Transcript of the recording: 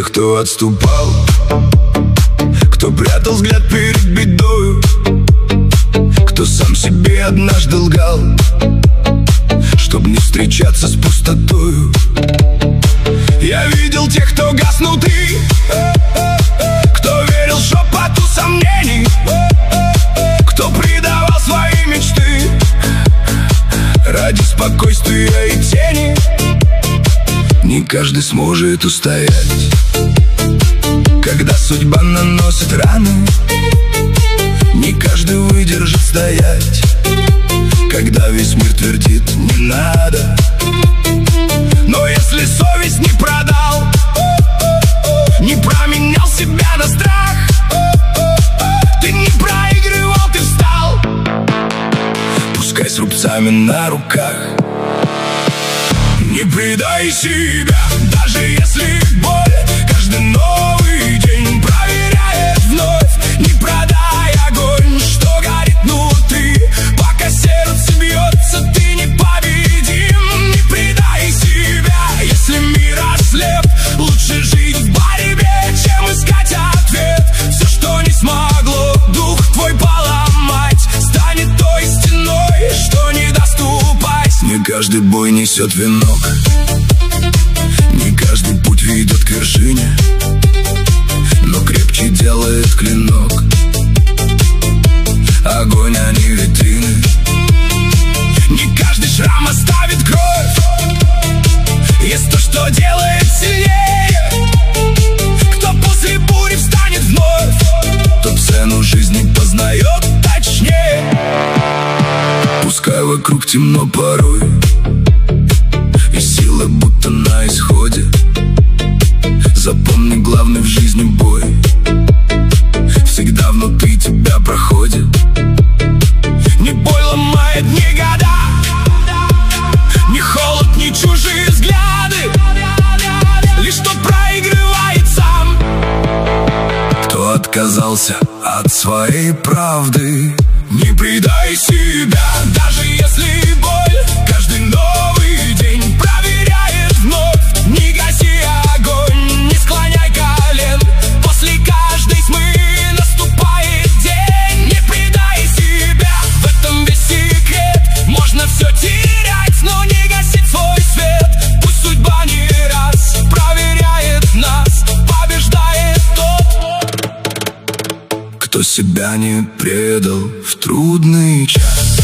тех, кто отступал, кто прятал взгляд перед бедою, кто сам себе однажды лгал, чтоб не встречаться с пустотою. Я видел тех, кто гаснутый, кто верил шепоту сомнений, кто предавал свои мечты ради спокойствия и тени. Не каждый сможет устоять, когда судьба наносит раны. Не каждый выдержит стоять, когда весь мир твердит «не надо». Но если совесть не продал, не променял себя на страх, ты не проигрывал, ты встал, пускай с рубцами на руках. Не предай себя, даже если боль каждый новый день проверяет вновь. Не продай огонь, что горит внутри, пока сердце бьется, ты непобедим. Не предай себя, если мир ослеп, лучше жить в борьбе, чем искать ответ. Все, что не смогло дух твой поломать, станет той стеной, что не даст упасть. Не каждый бой несет венок, не каждый путь ведет к вершине, но крепче делает клинок огонь, а не витрины. Не каждый шрам оставит кровь, есть то, что делает сильнее. Кто после бури встанет вновь, тот цену жизни познает точнее. Пускай вокруг темно порой, и сила будто на исходе, запомни, главный в жизни бой всегда внутри тебя проходит. Не боль ломает ни года, ни холод, ни чужие взгляды, лишь тот проигрывает сам, кто отказался от своей правды. Не предай себя, даже если боль каждый новый день проверяет вновь. Не гаси огонь, не склоняй колен, после каждой тьмы наступает день. Не предай себя, в этом весь секрет. Можно все терять, но не гасить свой свет. Пусть судьба не раз проверяет нас, побеждает тот, кто себя не предал в трудный час.